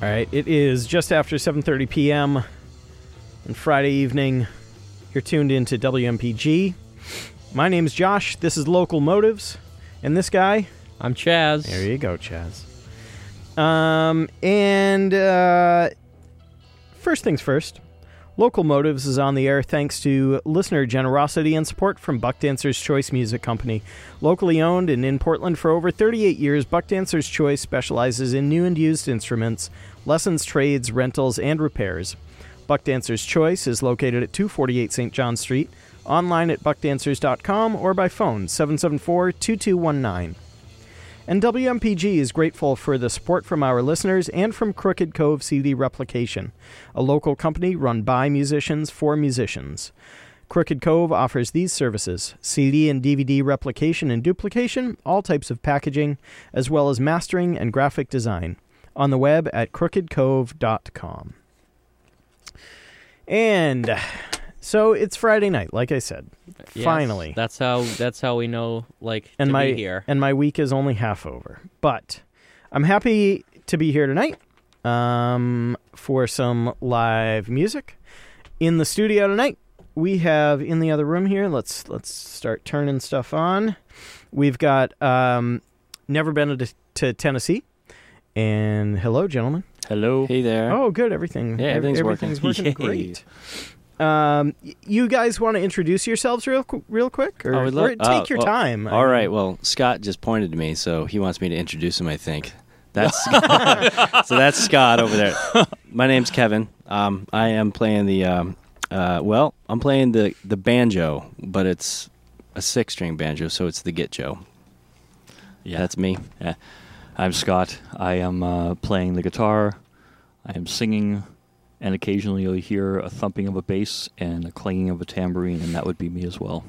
All right, it is just after 7:30 p.m. on Friday evening. You're tuned into WMPG. My name's Josh. This is Local Motives. And this guy? I'm Chaz. There you go, Chaz. First things first. Local Motives is on the air thanks to listener generosity and support from Buck Dancer's Choice Music Company. Locally owned and in Portland for over 38 years, Buck Dancer's Choice specializes in new and used instruments, lessons, trades, rentals, and repairs. Buck Dancer's Choice is located at 248 St. John Street, online at buckdancers.com or by phone 774-2219. And WMPG is grateful for the support from our listeners and from Crooked Cove CD Replication, a local company run by musicians for musicians. Crooked Cove offers these services: CD and DVD replication and duplication, all types of packaging, as well as mastering and graphic design. On the web at crookedcove.com. And so it's Friday night, like I said. Yes, Finally. That's how we know, be here. And my week is only half over. But I'm happy to be here tonight for some live music. In the studio tonight, we have in the other room here, let's start turning stuff on. We've got Never Been to Tennessee. And hello, gentlemen. Hello. Hey there. Oh, good. Everything's working great. You guys want to introduce yourselves real quick? Or take your time. All right. Well, Scott just pointed to me, so he wants me to introduce him, I think. That's so that's Scott over there. My name's Kevin. I am playing I'm playing the banjo, but it's a 6-string banjo, so it's the Gitjo. Yeah. That's me. Yeah. I'm Scott. I am playing the guitar. I am singing, and occasionally you'll hear a thumping of a bass and a clanging of a tambourine, and that would be me as well.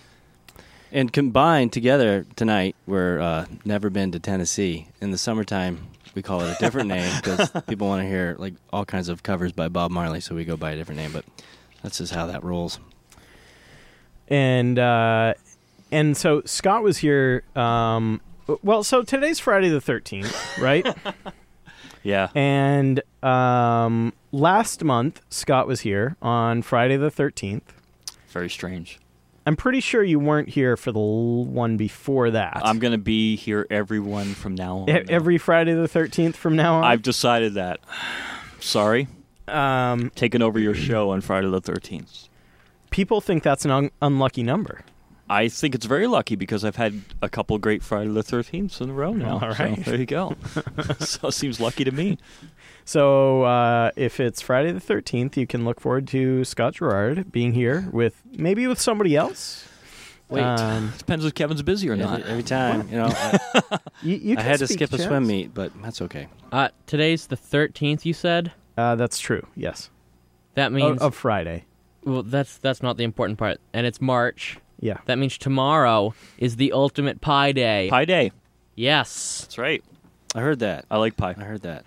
And combined together tonight, we're Never Been to Tennessee. In the summertime, we call it a different name because people want to hear all kinds of covers by Bob Marley, so we go by a different name. But that's just how that rolls. And so Scott was here. So today's Friday the 13th, right? Yeah. And last month, Scott was here on Friday the 13th. Very strange. I'm pretty sure you weren't here for the one before that. I'm going to be here every one from now on. Every Friday the 13th from now on? I've decided that. Sorry. Taking over your show on Friday the 13th. People think that's an unlucky number. I think it's very lucky because I've had a couple great Friday the 13th in a row now. All right. So there you go. So it seems lucky to me. So if it's Friday the 13th, you can look forward to Scott Gerard being here with somebody else. Wait, depends if Kevin's busy or not. Every time, you I had to speak, skip a Chaz. swim meet, but that's okay. Today's the 13th, you said? That's true, yes. That means... Of Friday. Well, that's not the important part. And it's March. Yeah. That means tomorrow is the ultimate pie day. Pie day. Yes. That's right. I heard that. I like pie. I heard that.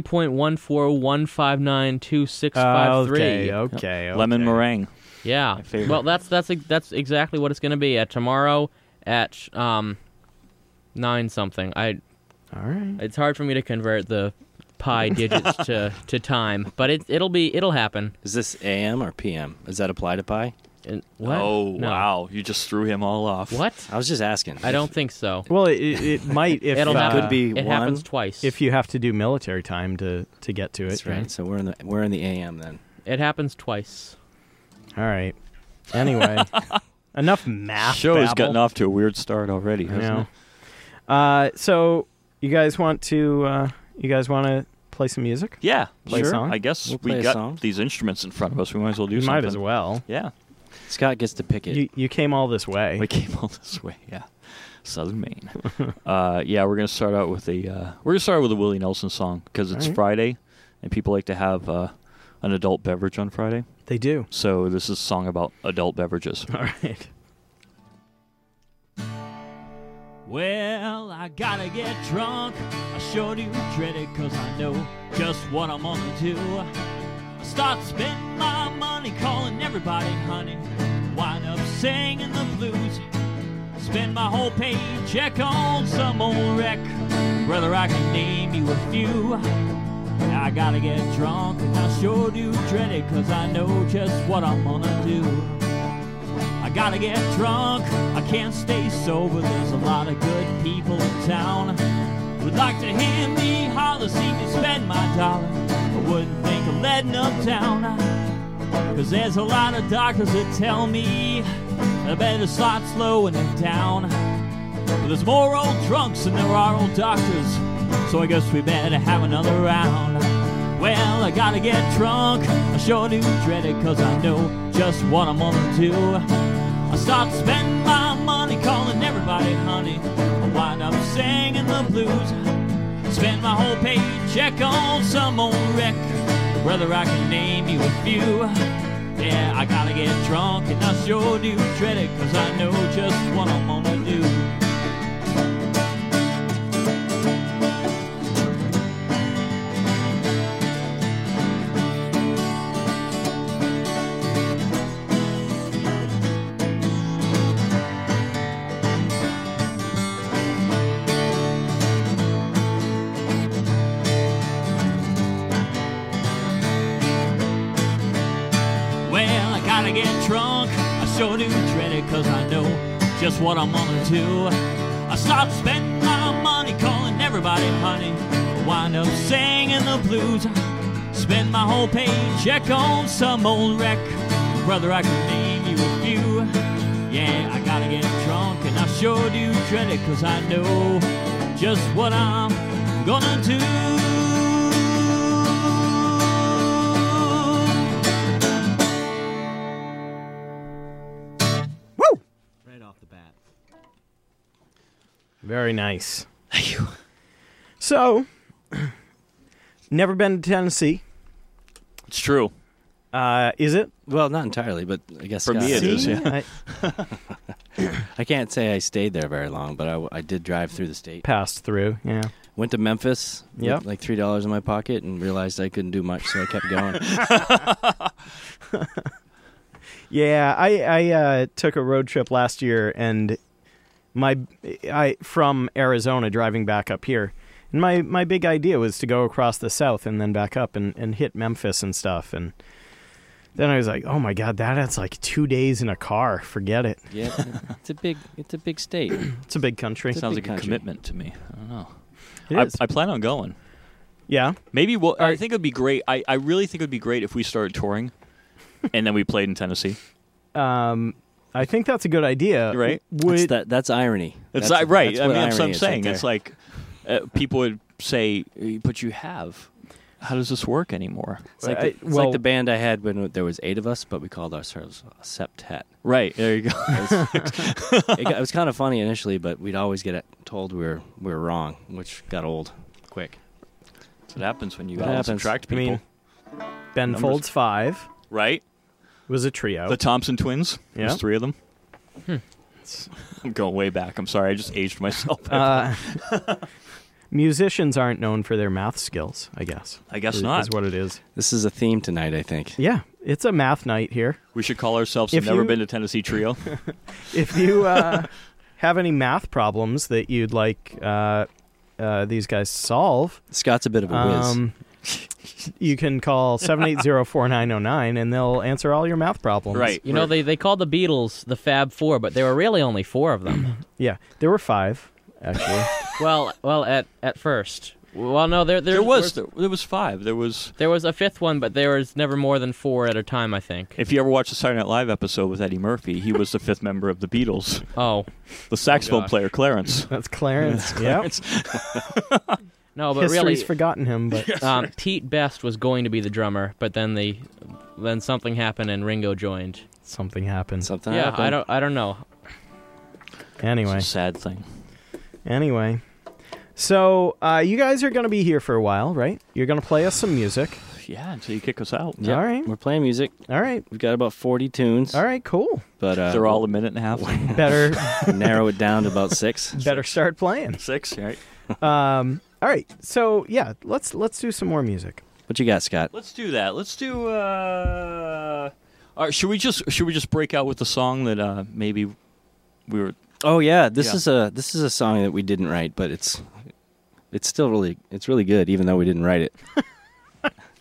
3.141592653. Okay. Lemon meringue. Yeah. My favorite. Well, that's exactly what it's going to be at tomorrow at 9 something. All right. It's hard for me to convert the pi digits to time, but it'll happen. Is this AM or PM? Does that apply to pie? What? Oh, No. Wow. You just threw him all off. What? I was just asking. I don't think so. Well, it might if It'll happen. could be It one. happens twice. if you have to do military time to get to it. That's right. So we're in the AM then. It happens twice. All right. Anyway, enough math. Show's babble. gotten off to a weird start already, I hasn't know. it? So you guys want to play some music? Yeah. Play a sure. song? I guess We'll play we a got song. these instruments in front of us. We might as well do You something. might as well. Yeah. Scott gets to pick it. You came all this way. We came all this way, yeah. Southern Maine. We're gonna start out with a Willie Nelson song because it's All right. Friday, and people like to have an adult beverage on Friday. They do. So this is a song about adult beverages. All right. Well, I gotta get drunk. I sure do dread it, cause I know just what I'm gonna do. I start spending my money, calling everybody honey. Wind up singing the blues. Spend my whole paycheck on some old wreck. Brother, I can name you a few. Yeah, I gotta get drunk, and I sure do dread it, 'cause I know just what I'm gonna do. I gotta get drunk, I can't stay sober. There's a lot of good people in town who'd like to hear me holler, see me spend my dollar. I wouldn't think of letting them down, 'cause there's a lot of doctors that tell me I better start slowing it down. But there's more old drunks than there are old doctors, so I guess we better have another round. Well, I gotta get drunk, I sure do dread it, 'cause I know just what I'm gonna do. I start spending my money, calling everybody honey. I wind up singing the blues. Spend my whole paycheck on some old wreck. Brother, I can name you a few. Yeah, I gotta get drunk, and I sure do dread it, 'cause I know just what I'm gonna do. Gotta get drunk, I sure do dread it, 'cause I know just what I'm gonna do. I start spending my money, calling everybody honey. I wind up singing the blues. Spend my whole paycheck on some old wreck. Brother, I can name you a few. Yeah, I gotta get drunk, and I sure do dread it, 'cause I know just what I'm gonna do. Very nice. Thank you. So, never been to Tennessee. It's true. Is it? Well, not entirely, but I guess For me Scott it is, yeah. I can't say I stayed there very long, but I did drive through the state. Passed through, yeah. Went to Memphis Yep. with like $3 in my pocket and realized I couldn't do much, so I kept going. Yeah, I took a road trip last year, and from Arizona driving back up here. And my big idea was to go across the south and then back up and hit Memphis and stuff. And then I was like, oh my God, that's like 2 days in a car. Forget it. Yeah, it's a big state. It's a big country. It's a Sounds big like country. a commitment to me. I don't know. It is. I plan on going. Yeah. Maybe I think it would be great. I really think it would be great if we started touring and then we played in Tennessee. I think that's a good idea. Right. That's irony. It's That's- right. that's I mean, what that's what irony I'm is saying. right It's there. like people would say, but you have. How does this work anymore? It's like I- it's like the band I had when there was 8 of us, but we called ourselves a septet. Right. There you go. It was kind of funny initially, but we'd always get told we were wrong, which got old quick. That's what happens when you What add and happens? subtract I people. mean, Ben Numbers. Folds 5 right? was a trio. The Thompson twins. Yeah. There's 3 of them. I'm going way back. I'm sorry. I just aged myself. Musicians aren't known for their math skills, I guess. I guess is not. what it is. This is a theme tonight, I think. Yeah, it's a math night here. We should call ourselves the If Never you- Been to Tennessee Trio. If you have any math problems that you'd like these guys to solve, Scott's a bit of a whiz. you can call 780-4909 and they'll answer all your math problems. Right. You know, they called the Beatles the Fab Four, but there were really only 4 of them. Yeah, there were 5, actually. well, at first. Well, no, There was 5. There was. There was a 5th one, but there was never more than 4 at a time, I think. If you ever watched the Saturday Night Live episode with Eddie Murphy, he was the 5th member of the Beatles. Oh. The saxophone gosh. player, Clarence. That's Clarence. Yeah. No, but History's really, forgotten him, but Pete Best was going to be the drummer, but then something happened and Ringo joined. something happened. Something Yeah, happened. I don't know. Anyway. It's a sad thing. Anyway. So, you guys are going to be here for a while, right? You're going to play us some music. Yeah, until you kick us out. Yep, All right. We're playing music. All right. We've got about 40 tunes. All right, cool. But They're all a minute and a half. Better narrow it down to about 6. better start playing. 6, right? All right. So, yeah, let's do some more music. What you got, Scott? Let's do that. Let's do. All right, should we just break out with the song that maybe we were? Oh yeah, this Yeah. is a song that we didn't write, but it's really good, even though we didn't write it.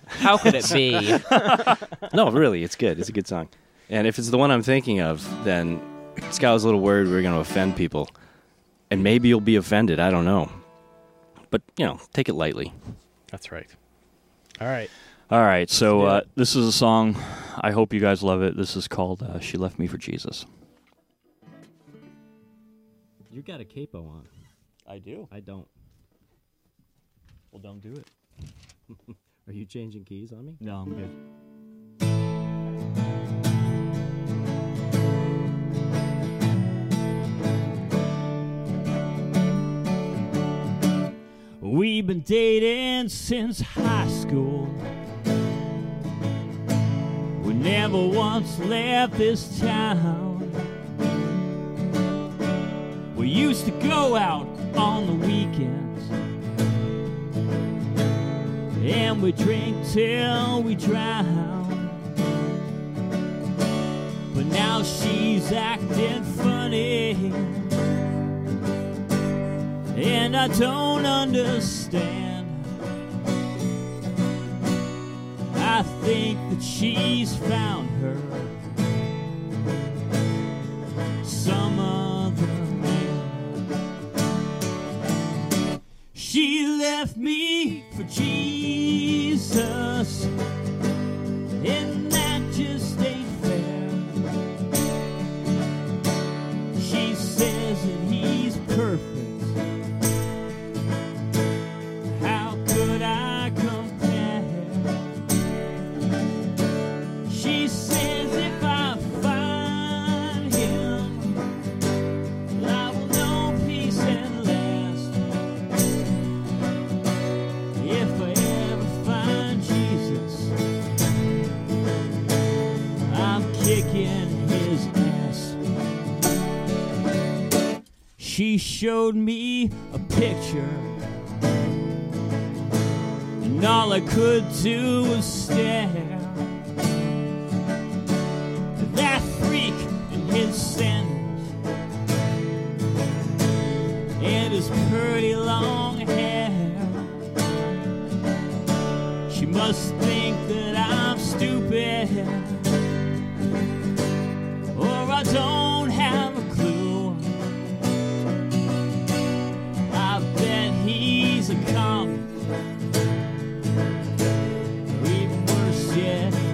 How could it be? No, really, it's good. It's a good song. And if it's the one I'm thinking of, then Scott was a little worried we were going to offend people. And maybe you'll be offended. I don't know. But, take it lightly. That's right. All right. All right, so this is a song. I hope you guys love it. This is called She Left Me for Jesus. You got a capo on. I do. I don't. Well, don't do it. Are you changing keys on me? No, I'm good. We've been dating since high school. We never once left this town. We used to go out on the weekends, and we drink till we drown. But now she's acting funny, and I don't understand. I think that she's found her some other man. She left me for Jesus, and that just ain't fair. She says that he's perfect. How could I compare? She says if I find him, I will know peace and last. If I ever find Jesus, I'm kicking his ass. She showed me a picture, and all I could do was stare. That freak in his sandals and his pretty long hair. She must think that I'm stupid, or I don't have a clue. I bet he's a comic, or even worse yet, a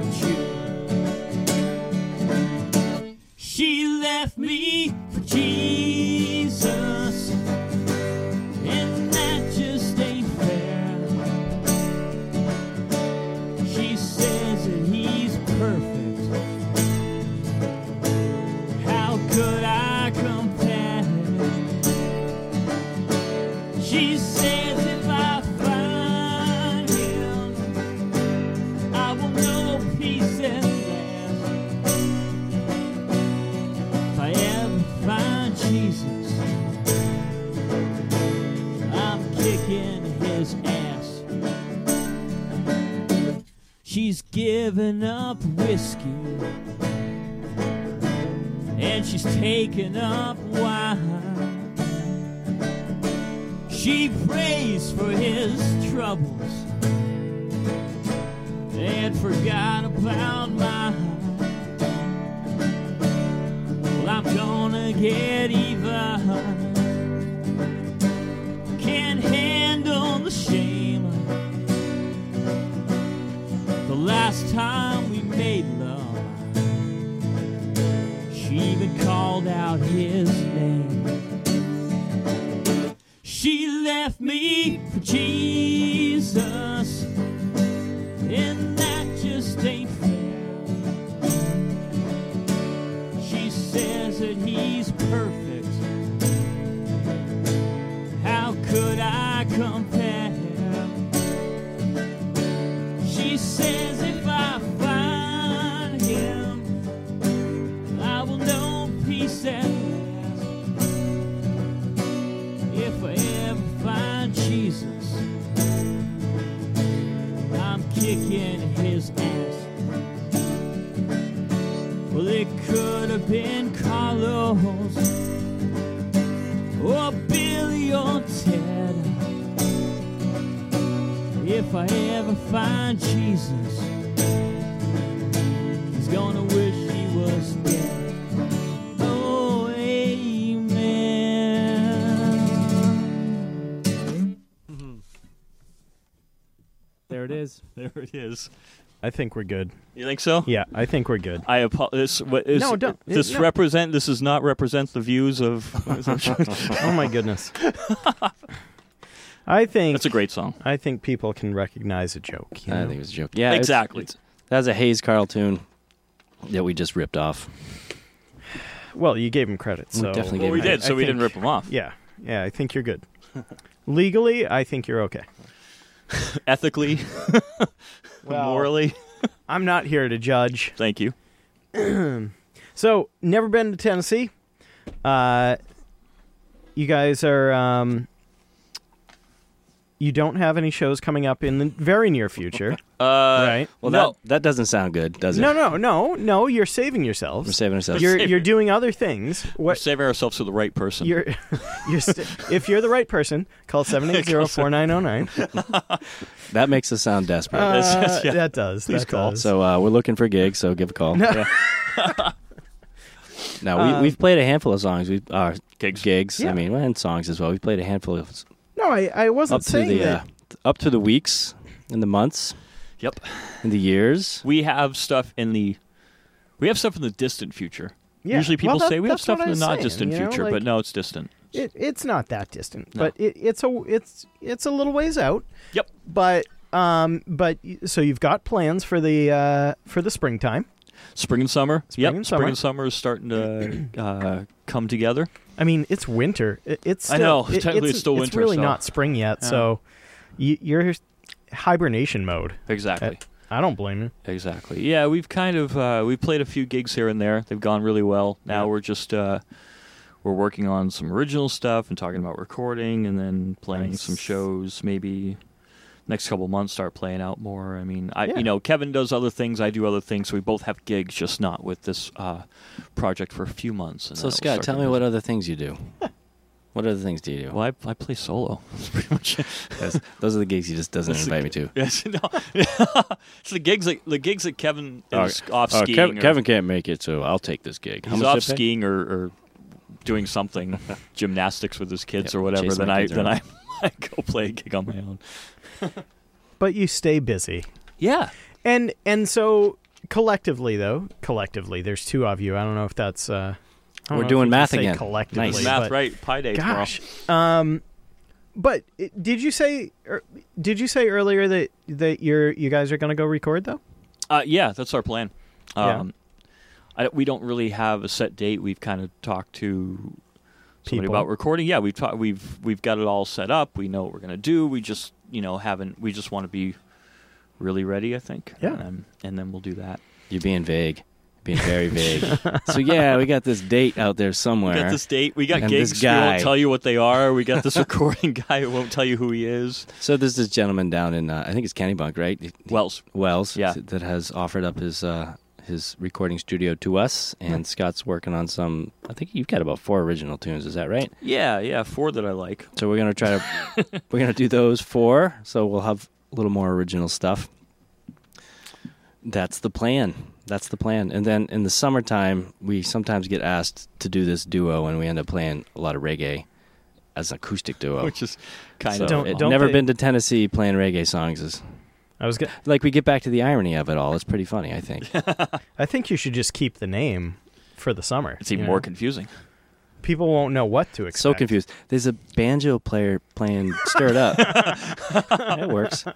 Jew. She left me for Jesus, and that just ain't fair. She says that he's perfect. How could I compare? She says if I find him, I will know peace and last. If I ever find Jesus, I'm kicking his ass. She's given up whiskey, and she's taken up wine. She prays for his troubles and forgot about mine. Well, I'm gonna get even. Can't handle the shame. The last time we made love, she even called out his name. She left me for Jesus, and that just ain't fair. She says that he's perfect. How could I compare? She says if I find him, I will know peace and last. If I ever find Jesus, I'm kicking his ass. Well, it could have been Carlos, or Billy, or Ted. if I ever find Jesus, he's gonna wish he was dead. Oh, amen. There it is. There it is. I think we're good. You think so? Yeah, I think we're good. I apologize. No, don't. This No. This does not represent the views of. Oh my goodness. I think That's a great song. I think people can recognize a joke. You know? I think it was a joke. Yeah, Exactly. That's a Hayes Carl tune that we just ripped off. Well, you gave him credit, We so definitely Well, we gave him did, I so we think- didn't rip them off. Yeah, I think you're good. Legally, I think you're okay. Ethically, morally, I'm not here to judge. thank you. So, never been to Tennessee. You guys are. You don't have any shows coming up in the very near future, right? Well, No. that doesn't sound good, does it? No. You're saving yourselves. We're saving ourselves. You're doing other things. We're What saving ourselves to the right person. you're if you're the right person, call 780-4909. That makes us sound desperate. Yeah. That does. Please that call. does. So we're looking for gigs, so give a call. Yeah. No, we've played a handful of songs. We've Gigs. Yeah. I mean, and songs as well. We've played a handful of No, I wasn't up to saying the that. up to the weeks and the months Yep. and the years. We have stuff in the distant future. Yeah. Usually people Well, say we have that's stuff what in the I was not distant saying, you know, future, like- but no, it's distant. It's not that distant, No. but it's a little ways out. Yep. But so you've got plans for the springtime. Spring and summer. Spring and summer. Spring and summer is starting to come together. I mean, it's winter. It's I still, know. Technically, it's still It's winter, really so- not spring yet. Yeah. So you're hibernation mode. Exactly. I don't blame you. Exactly. Yeah, we've kind of we've played a few gigs here and there. They've gone really well. Now we're just we're working on some original stuff and talking about recording, and then playing Nice. some shows. Maybe next couple months start playing out more. I mean, Yeah. Kevin does other things. I do other things. So we both have gigs, just not with this project for a few months. And So then it'll Scott, start tell to me what visit. other things you do. What other things do you do? Well, I play solo. That's pretty much it. Those are the gigs he just doesn't That's the invite me to. Yes, no. It's the gigs that Kevin is off skiing. or- Kevin can't make it, so I'll take this gig. How He's much off did they pay? skiing or doing something, gymnastics with his kids Yep, or whatever. chasing Then my I kids then around. I go play a gig on my own. But you stay busy. Yeah, And so collectively, there's two of you. I don't know if that's. I don't We're know if doing you can math say again. Collectively, Nice. math but right. Pi day Gosh. But did you say earlier that you guys are going to go record though? Yeah, that's our plan. Yeah. We don't really have a set date. We've kind of talked to somebody People. about recording. Yeah, we've got it all set up. We know what we're gonna do. We just we just want to be really ready. I think. Yeah. and then we'll do that. You're being vague. Being very vague. So yeah, we got this date out there somewhere. We got this date. We got And gigs. this We guy. won't tell you what they are. We got this recording guy who won't tell you who he is. So there's this gentleman down in I think it's Kennebunk, right? Wells. Wells, Yeah. that has offered up his recording studio to us, and Scott's working on some. I think you've got about 4 original tunes. Is that right? Yeah, 4 that I like. So we're gonna try to we're gonna do those 4. So we'll have a little more original stuff. That's the plan. And then in the summertime, we sometimes get asked to do this duo, and we end up playing a lot of reggae as an acoustic duo. Which is kind So of Don't- it- don't never they- been to Tennessee playing reggae songs is I was. like we get back to the irony of it all. It's pretty funny, I think. I think you should just keep the name for the summer. It's even you more know? confusing. People won't know what to expect. So confused. There's a banjo player playing Stir It Up. It works.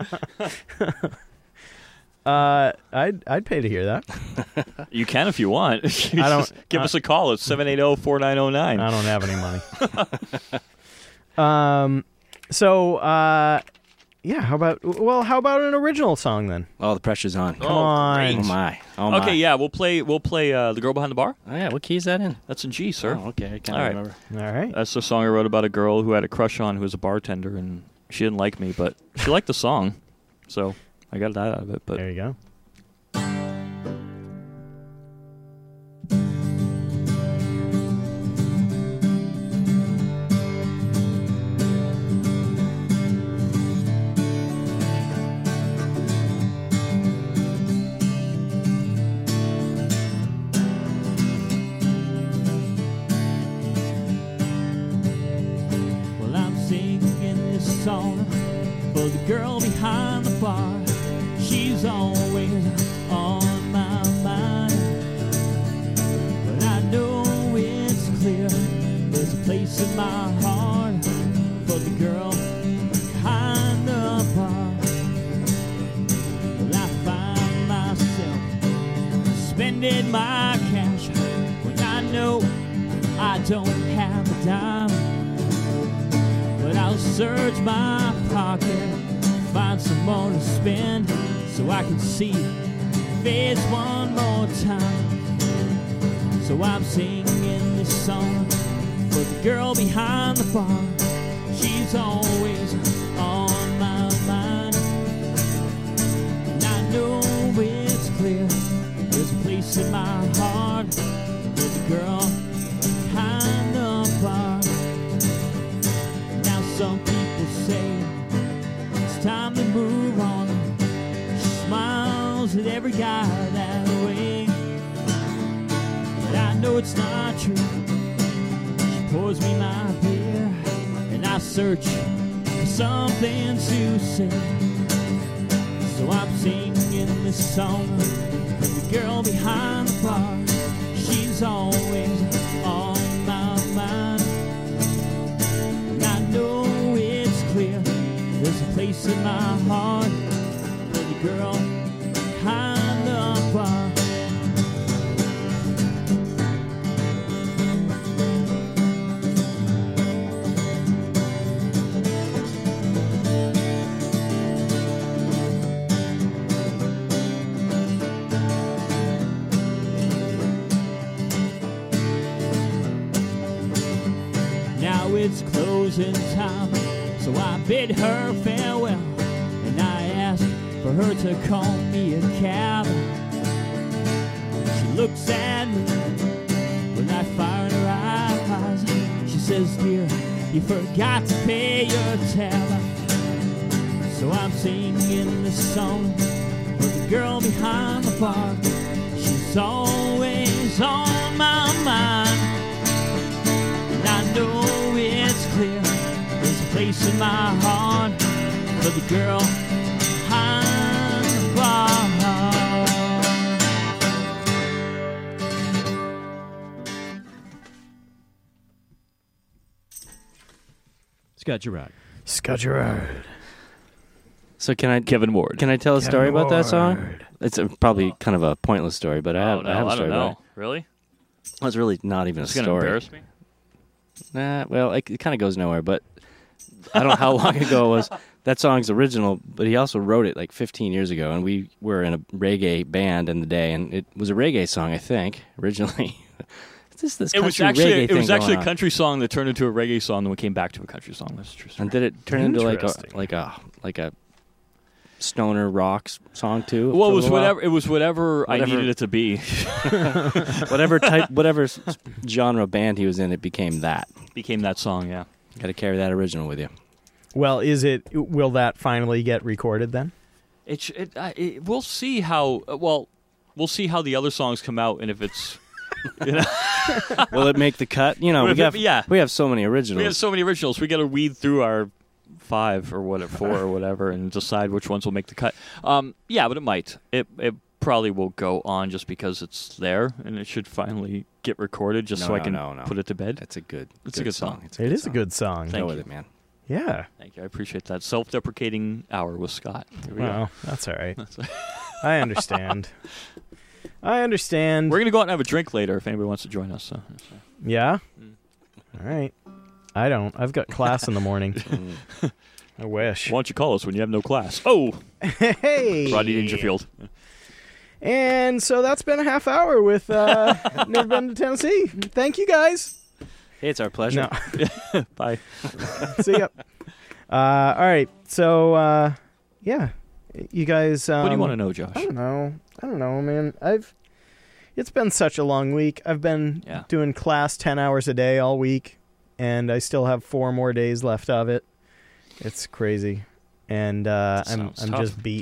I'd pay to hear that. You can if you want. You I don't- just give us a call. It's 780-4909. I don't have any money. Yeah. How about an original song then? Oh, the pressure's on. Come on. Oh my. Oh my. Okay, yeah, we'll play The Girl Behind the Bar. Oh yeah, what key is that in? That's in G, sir. Oh, okay, I can't All right. remember. All right. That's the song I wrote about a girl who had a crush on who was a bartender, and she didn't like me, but she liked the song. So I got that out of it. But There you go. singing this song for the girl behind the bar. She's always on my mind. But I know it's clear there's a place in my heart for the girl behind the bar. Well, I find myself spending my cash when I know I don't have a dime. But I'll search my pocket, find some more to spend, so I can see your face one more time. So I'm singing this song for the girl behind the bar. She's always on my mind. And I know it's clear there's a place in my heart for the girl behind the bar. Now some people say it's time to move on. She smiles at every guy that way, but I know it's not true. She pours me my beer, and I search for something to say. So I'm singing this song for the girl behind the bar. She's always on my mind. And I know it's clear there's a place in my heart for the girl behind the bar. Now it's closing time, so I bid her farewell, and I ask for her to call me a cab. She looks at me with that fire in her eyes. She says, dear, you forgot to pay your tab. So I'm singing this song for the girl behind the bar. She's always on my mind. And I know it's clear there's a place in my heart for the girl behind the bar. Scott Gerard. Scott Gerard. So can I Kevin Ward. Can I tell a story about that song? Ward. It's probably kind of a pointless story, but I have a story about it. Really? Well, it's really not even It's a going to story. embarrass me? Nah, well, it kind of goes nowhere, but I don't know how long ago it was. That song's original, but he also wrote it like 15 years ago, and we were in a reggae band in the day, and it was a reggae song, I think, originally. This It was country actually reggae it was thing actually a going on. country song that turned into a reggae song, then we came back to a country song. That's true. And did it turn into Interesting. like a stoner rock song too? Well, for it a was little while? whatever. It was whatever I Whatever. needed it to be. whatever genre band he was in, it became that. Became that song, yeah. Got to carry that original with you. Well, will that finally get recorded then? We'll see how. We'll see how the other songs come out, and if it's. You know, Will it make the cut? You know, Yeah. we have so many originals. we have so many originals. We got to weed through our 5 or whatever, 4 or whatever, and decide which ones will make the cut. Yeah, but it might. It probably will go on just because it's there, and it should finally get recorded, just so I can put it to bed. That's a good. It's a good song. It is a good song. Thank Go with you. it, man. Yeah. Thank you. I appreciate that. Self-deprecating hour with Scott. Here we go. Well, that's all right. That's right. I understand. I understand. We're gonna go out and have a drink later if anybody wants to join us. So. Yeah? All right. I don't. I've got class in the morning. I wish. Why don't you call us when you have no class? Oh, Hey! Rodney Dangerfield. And so that's been a half hour with Never Been to Tennessee. Thank you, guys. Hey, it's our pleasure. No. Bye. See ya. All right. So, yeah. You guys... What do you want to know, Josh? I don't know, man. It's been such a long week. I've been doing class 10 hours a day all week, and I still have 4 more days left of it. It's crazy. And I'm tough. just beat.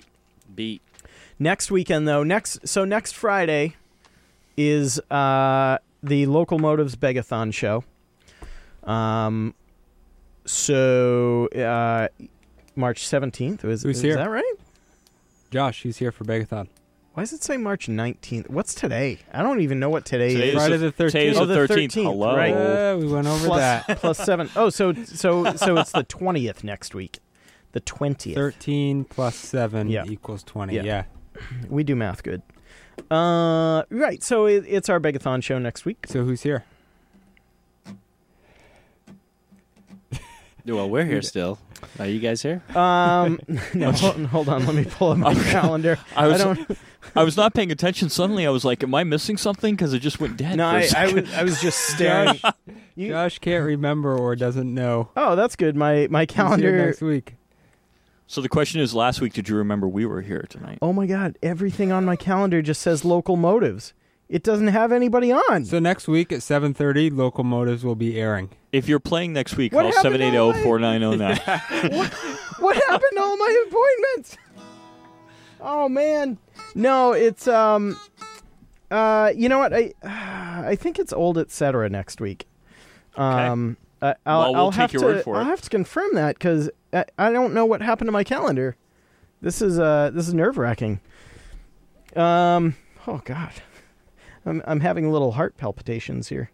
Next weekend, though, next Friday is the Locomotives Begathon show. So March 17th. Who's Is here? that right? Josh, he's here for Begathon. Why does it say March 19th? What's today? I don't even know what today Today is. Friday the 13th. Today is Oh, the the 13th. 13th, Hello. right. We went over Plus- that. plus 7. Oh, so it's the 20th next week. The 20th. 13 plus 7 Yeah. equals 20. Yeah. Yeah. We do math good. Right, so it's our Begathon show next week. So who's here? Well, we're here still. Are you guys here? No, hold on. Let me pull up my calendar. I was don't. I was not paying attention. Suddenly, I was like, "Am I missing something?" Because it just went dead. No, for a second. I was just staring. You- Josh can't remember or doesn't know. Oh, that's good. My Who's here calendar. next week. So the question is, last week, did you remember we were here tonight? Oh my God! Everything on my calendar just says local motives. It doesn't have anybody on. So next week at 7:30, Locomotives will be airing. If you're playing next week, What call happened to all my- 780-4909. What happened to all my appointments? Oh man, no, it's you know what? I think it's Old Etc. next week. Well, I'll we'll have take your to. word for I'll it. have to confirm that because I don't know what happened to my calendar. This is nerve wracking. Oh God, I'm having little heart palpitations here.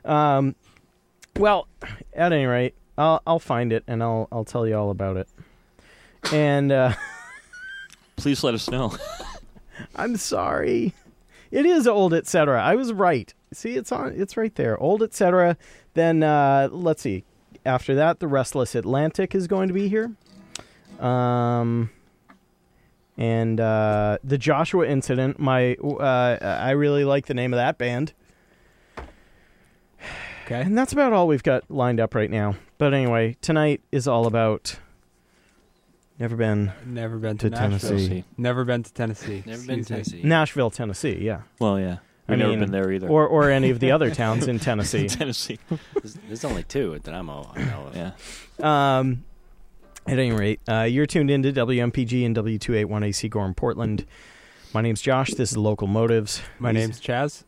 Well, at any rate, I'll find it and I'll tell you all about it. And Please let us know. I'm sorry. It is Old Etc. I was right. See, it's right there. Old Etc. Then let's see. After that, the Restless Atlantic is going to be here. And the Joshua Incident. I really like the name of that band. Okay. And that's about all we've got lined up right now. But anyway, tonight is all about never been Never been to to Nashville. Tennessee. Never been to Tennessee. Never been to Excuse me. Tennessee. Nashville, Tennessee. Yeah, Well, yeah. I We've never mean, been there either. or any of the other towns in Tennessee. Tennessee. There's only two that I know of. Yeah. At any rate, you're tuned into WMPG and W281AC Gorham, Portland. My name's Josh. This is Local Motives. My name's Chaz.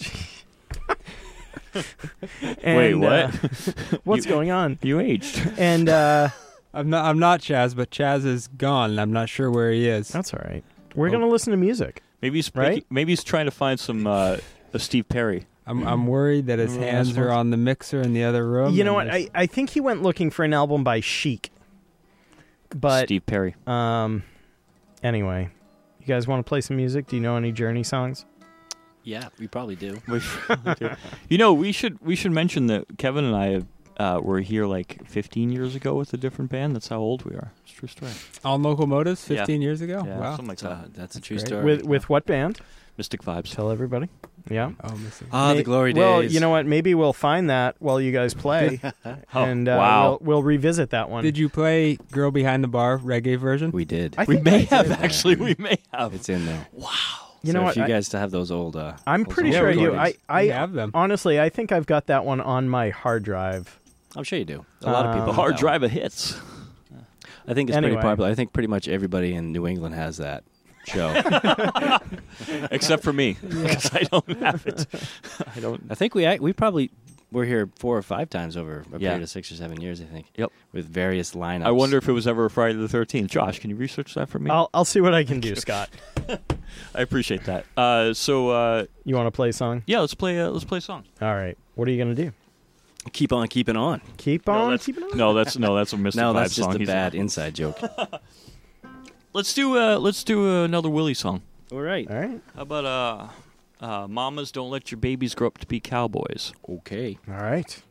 And, Wait, what? What's going on? You aged. And I'm not Chaz, but Chaz is gone. And I'm not sure where he is. that's all right. We're gonna listen to music. Maybe he's Right? maybe he's trying to find some Steve Perry. I'm worried that his Remember hands last are month? on the mixer in the other room. You know and what? there's- I think he went looking for an album by Chic. But Steve Perry. anyway, you guys want to play some music? Do you know any Journey songs? Yeah, we probably do. You know, we should mention that Kevin and I were here like 15 years ago with a different band. That's how old we are. It's a true story. On Locomotives Yeah. 15 years ago? Yeah, Wow. something like that. That's a true great. story. With what band? Mystic Vibes. Tell everybody. Yeah. Oh, missing. Ah, the May- glory days. Well, you know what? Maybe we'll find that while you guys play, and wow. we'll revisit that one. Did you play Girl Behind the Bar reggae version? We did. I We think may I have did. actually. We may have. It's in there. You So know if what? you I- guys still have those old... I'm those pretty old sure I do. recordings. I We have them. honestly, I think I've got that one on my hard drive. I'm sure you do. A lot of people The have hard that drive of hits. one. I think it's Anyway. pretty popular. I think pretty much everybody in New England has that show. Except for me, because I don't have it. I don't. I think we probably were here 4 or 5 times over a Yeah. period of 6 or 7 years, I think. Yep. With various lineups. I wonder if it was ever a Friday the 13th. Josh, can you research that for me? I'll see what I can do, Scott. I appreciate that. So You want to play a song? yeah, let's play a song. All right. What are you gonna do? Keep on keeping on. Keep No, on that's- keeping on. No, that's a Mystic No, Vibes that's just song. a He's- bad inside joke. Let's do another Willie song. All right. All right. How about Mamas Don't Let Your Babies Grow Up to Be Cowboys. Okay. All right.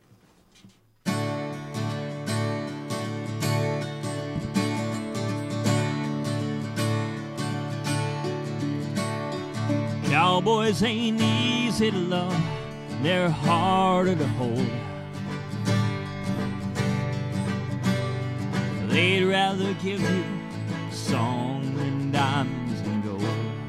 Cowboys ain't easy to love, they're harder to hold. They'd rather give you a song than diamonds and gold.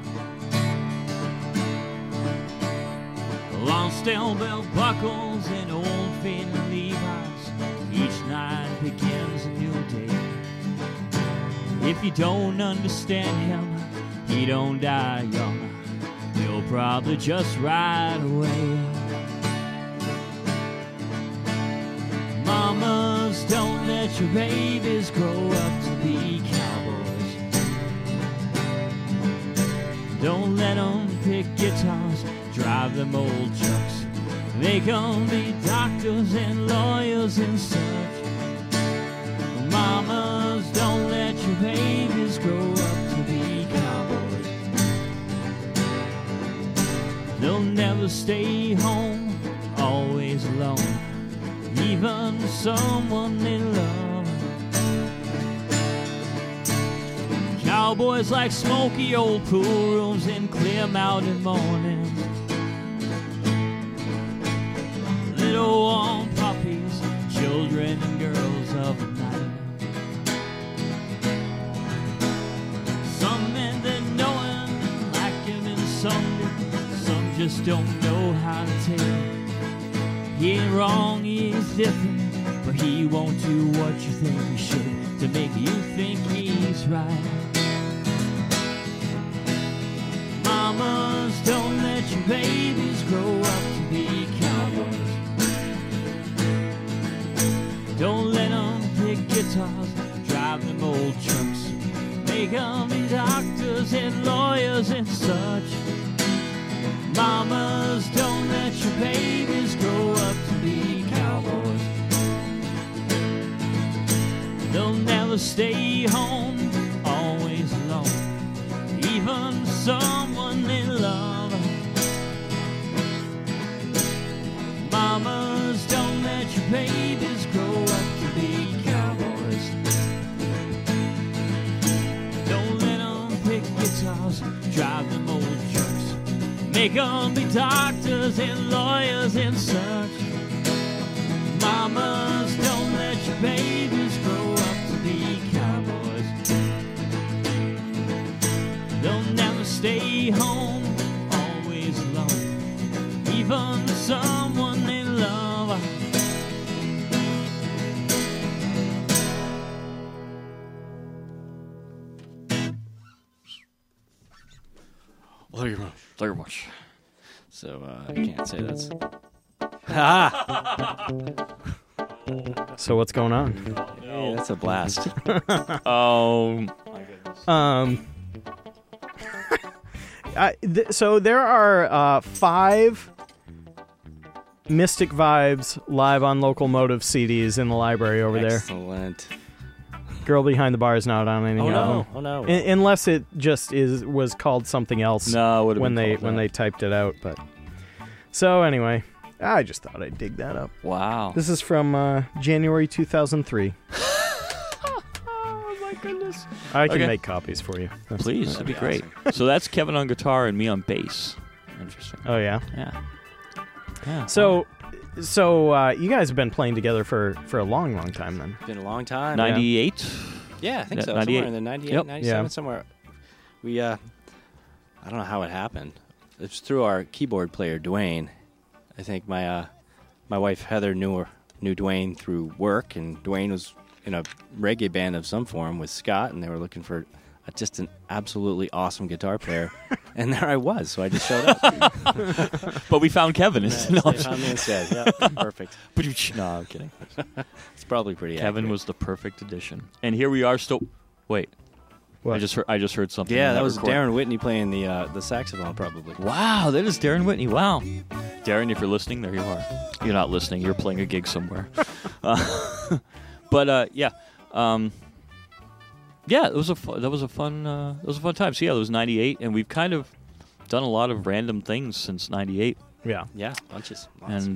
Lonsdale belt buckles and old faded Levi's, each night begins a new day. If you don't understand him, he don't die young. He'll probably just ride away. Mamas Mamas, don't let your babies grow up to be cowboys. Don't let them pick guitars, drive them old trucks. Make them be doctors and lawyers and such. Mamas, don't let your babies grow up to be cowboys. They'll never stay home, always alone, even someone they love. Cowboys like smoky old pool rooms and clear mountain mornings. Little warm puppies, children and girls of the night. Some men that know him, like him, and some do. Some just don't know how to take it. He ain't wrong, he is different, but he won't do what you think he should to make you think he's right. Mamas, don't let your babies grow up to be cowboys. Don't let them pick guitars, drive them old trucks, make them be doctors and lawyers and such. Mamas, don't let your babies grow up to be cowboys. They'll never stay home, always alone, even someone they love. Mamas, don't let your babies grow up to be cowboys. Don't let them pick guitars, drive them old trucks, make them be doctors and lawyers and such. Mamas, don't let your babies grow up to be cowboys. They'll never stay home, always alone, even someone they love. Very much. So I can't say that's. So what's going on? Hey, that's a blast. Oh, So there are 5 Mystic Vibes live on Local Motive CDs in the library over there. Excellent. Girl Behind the Bar is not on any of them. Oh no. Unless it just was called something else no, it would have when been they typed it out. But so anyway, I just thought I'd dig that up. Wow. This is from January 2003. Oh my goodness. I can Okay. make copies for you. Please, that'd be great. So that's Kevin on guitar and me on bass. Interesting. Oh yeah. Yeah. Yeah. So you guys have been playing together for a long time then. Been a long time. 98. Yeah, I think Yeah, so. 98. Somewhere in the 98, Yep. 97, Yeah. somewhere. We, I don't know how it happened. It's through our keyboard player, Dwayne. I think my wife, Heather, knew Dwayne through work, and Dwayne was in a reggae band of some form with Scott, and they were looking for just an absolutely awesome guitar player. And there I was, so I just showed up. But we found Kevin. Yeah, they found me instead. Yeah, perfect. No, I'm kidding. It's probably pretty Kevin accurate. was the perfect addition. And here we are still. Wait. What? I just heard something. Yeah, in that was recording. Darren Whitney playing the saxophone, probably. Wow, that is Darren Whitney. Wow. Darren, if you're listening, there you are. You're not listening. You're playing a gig somewhere. Yeah. Yeah, that was a fun time. So yeah, it was 98, and we've kind of done a lot of random things since 98. Yeah. Yeah, bunches. Lots. And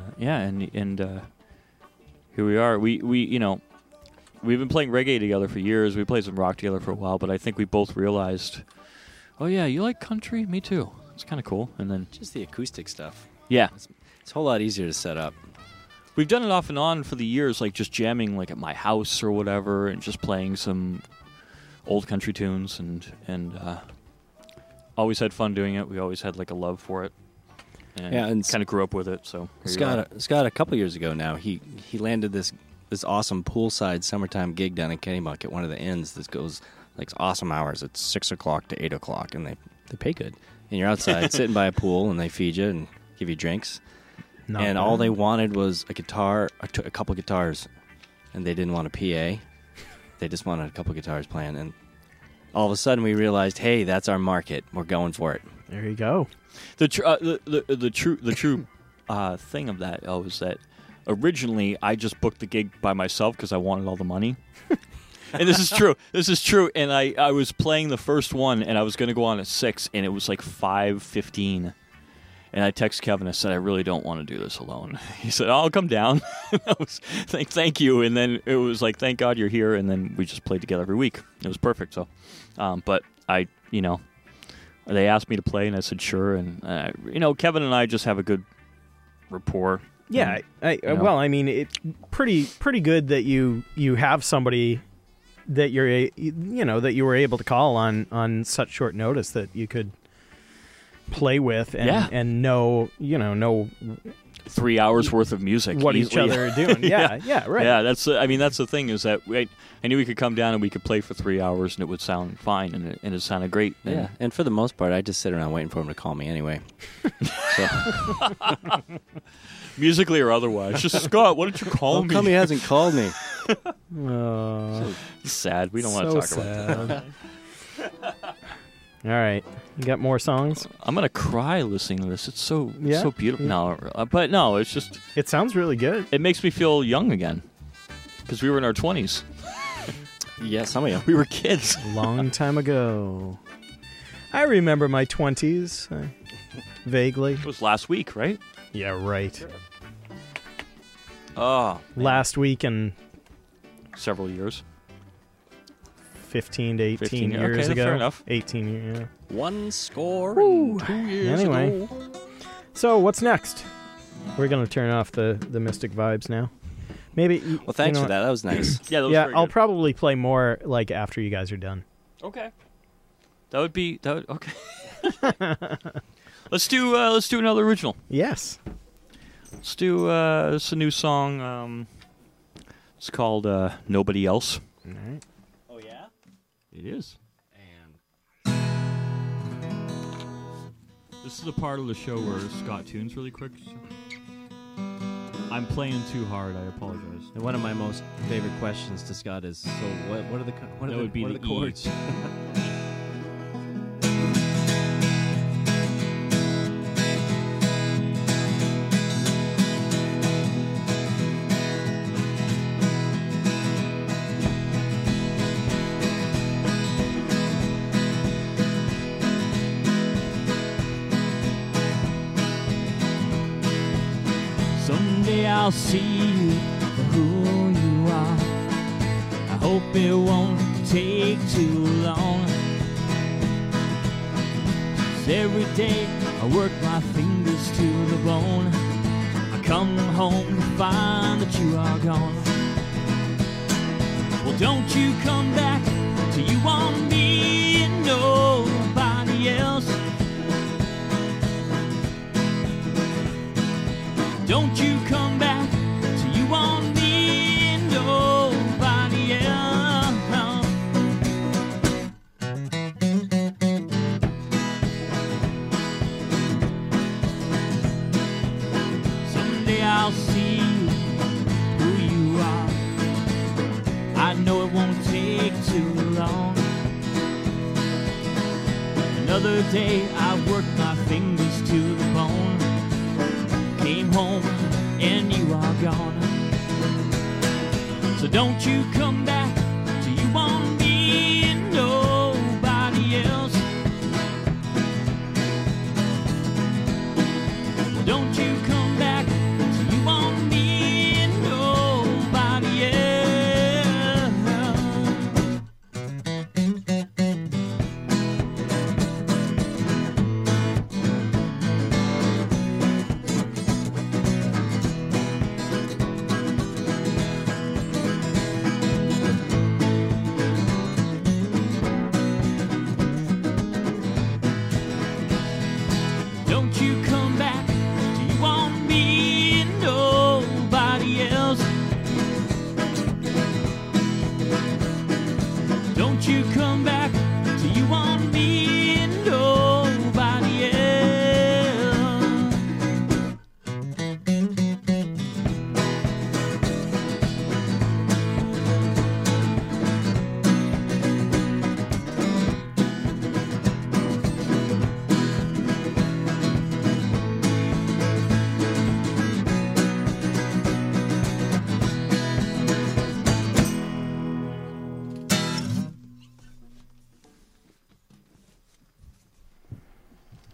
here we are. We we've been playing reggae together for years. We played some rock together for a while, but I think we both realized, oh yeah, you like country? Me too. It's kind of cool. And then Just the acoustic stuff. yeah, It's a whole lot easier to set up. we've done it off and on for the years, like just jamming like at my house or whatever, and just playing some old country tunes, and always had fun doing it. We always had like a love for it, and kind of grew up with it. So here you are. Scott, a couple years ago now, he landed this awesome poolside summertime gig down in Kennebunk at one of the inns that goes like awesome hours. It's 6 o'clock to 8 o'clock, and they pay good. And you're outside sitting by a pool, and they feed you and give you drinks. Not and bad. all they wanted was a guitar, a couple guitars, and they didn't want a PA. They just wanted a couple guitars playing, and all of a sudden we realized, hey, that's our market. We're going for it. There you go. The true thing of that is that originally I just booked the gig by myself because I wanted all the money. And this is true. This is true. And I was playing the first one, and I was going to go on at 6, and it was like 5:15. And I text Kevin. I said, I really don't want to do this alone. He said, I'll come down. I was thank you. And then it was like, thank God you're here. And then we just played together every week. It was perfect. So, but they asked me to play, and I said sure. And Kevin and I just have a good rapport. Yeah. And, well, I mean, it's pretty good that you have somebody that that you were able to call on such short notice that you could play with and know 3 hours worth of music what easily. each other are doing. Yeah, right. Yeah, that's the thing is that I knew we could come down and we could play for 3 hours and it would sound fine and it sounded great. Yeah, and for the most part, I just sit around waiting for him to call me anyway. So. Musically or otherwise. Just, Scott, why don't you call me? How come he hasn't called me? So sad. We don't want to talk about that. All right. You got more songs? I'm going to cry listening to this. It's so beautiful. Yeah. No, but no, it's just... It sounds really good. It makes me feel young again. Because we were in our 20s. Yeah, some of you. We were kids. Long time ago. I remember my 20s. Vaguely. It was last week, right? Yeah, right. Oh. Last week and... Several years. 15 to 18 years okay, ago. Fair enough. 18 years, yeah. 1 score and 2 years Anyway. ago. So, what's next? We're going to turn off the Mystic vibes now. Maybe. Well, thanks for that. That was nice. Yeah, that was very I'll good. probably play more like after you guys are done. Okay. Okay. Let's do another original. Yes. Let's do it's a new song. It's called Nobody Else. All right. Oh, yeah? It is. And This is the part of the show where Scott tunes really quick. I'm playing too hard. I apologize. And one of my most favorite questions to Scott is, so what are the That would be what are the the chords? Someday I'll see you for who you are. I hope it won't take too long. 'Cause every day I work my fingers to the bone. I come home to find that you are gone. Well, don't you come back till you want me and nobody else. Don't you come back till you want me and nobody else. Someday I'll see who you are. I know it won't take too long. Another day I worked my fingers to the bone. Came home and you are gone. So don't you come back till you want me and nobody else. Don't you come back till you want me and nobody else. Don't you come back till you want me and nobody else. Don't you come back till you want me and nobody else.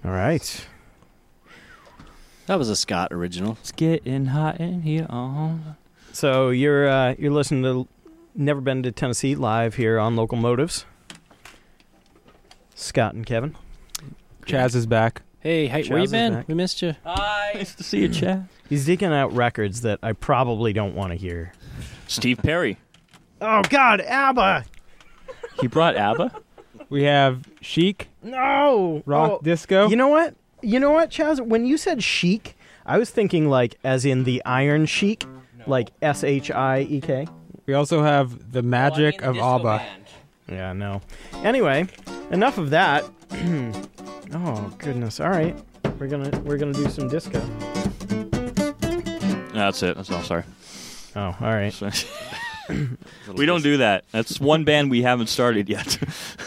All right. That was a Scott original. It's getting hot in here. So you're listening to Never Been to Tennessee live here on Local Motives. Scott and Kevin. Chaz is back. Hey, where Chaz you is been? back. We missed you. Hi. Nice to see you, Chad. He's digging out records that I probably don't want to hear. Steve Perry. Oh, God, ABBA! He brought ABBA? We have Chic, No! Rock Oh, Disco. You know what? Chaz? When you said chic, I was thinking like as in the Iron Sheik, like SHIEK. We also have The Magic of ABBA. Yeah, no. Anyway, enough of that. Oh goodness! All right, we're gonna do some disco. That's it. That's all. Sorry. Oh, all right. We don't do that. That's one band we haven't started yet.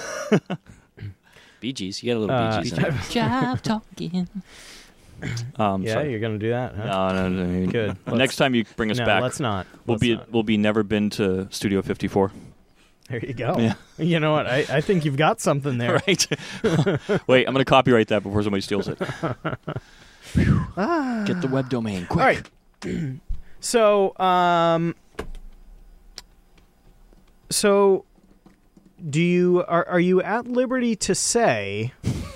Bee Gees. You got a little Bee Gees in there. Job talking. Yeah, sorry. you're gonna do that, huh? No. Good. Next time you bring us No, back, let's not. we'll be never been to Studio 54. There you go. Yeah. You know what? I think you've got something there. Right. Wait, I'm going to copyright that before somebody steals it. Get the web domain quick. All right. So, do you are you at liberty to say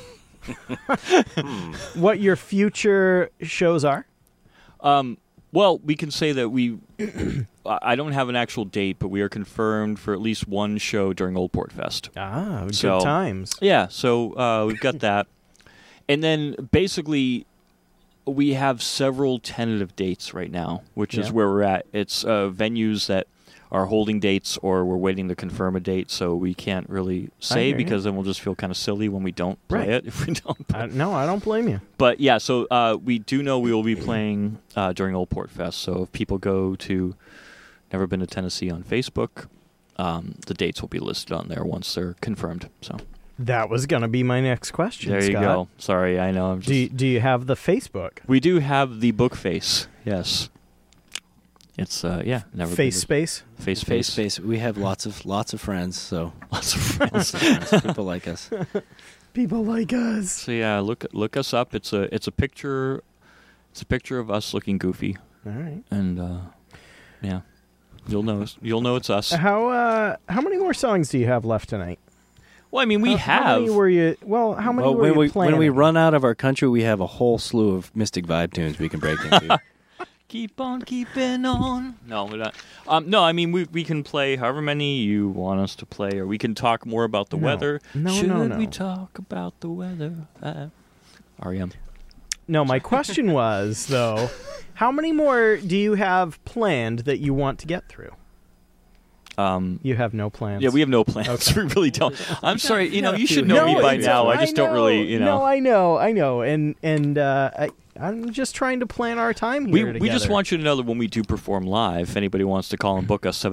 what your future shows are? Well, we can say that we. I don't have an actual date, but we are confirmed for at least one show during Old Port Fest. Ah, good So- times. Yeah, so we've got that. And then basically, we have several tentative dates right now, which is Yeah. where we're at. It's venues that are holding dates or we're waiting to confirm a date, so we can't really say hear you. because then we'll just feel kind of silly when we don't play Right. it if we don't play No, I don't blame you. But yeah, so we do know we will be playing during Old Port Fest. So if people go to Never Been to Tennessee on Facebook, the dates will be listed on there once they're confirmed. So That was going to be my next question, there you Scott. go. Sorry, I know. I'm just, Do you have the Facebook? we do have the book face. Yes, it's never Face been space? to, face Face space. We have lots of friends, so lots of friends. people like us. People like us. So yeah, look us up. It's a picture. It's a picture of us looking goofy, All right. and yeah, you'll know it's us. How many more songs do you have left tonight? Well, I mean, we How have. many were you? Well, how many Well, were you planning? when we run out of our country, we have a whole slew of Mystic Vibe tunes we can break into. Keep on keeping on. No, we're not. No, I mean we can play however many you want us to play, or we can talk more about the No. weather. No, Should no. we talk about the weather? REM. No, my question was though, how many more do you have planned that you want to get through? You have no plans. Yeah, we have no plans. Okay. We really don't. I'm sorry. You should know me by it's now. all- I just don't really. No, I know, and I'm just trying to plan our time here. We just want you to know that when we do perform live, if anybody wants to call and book us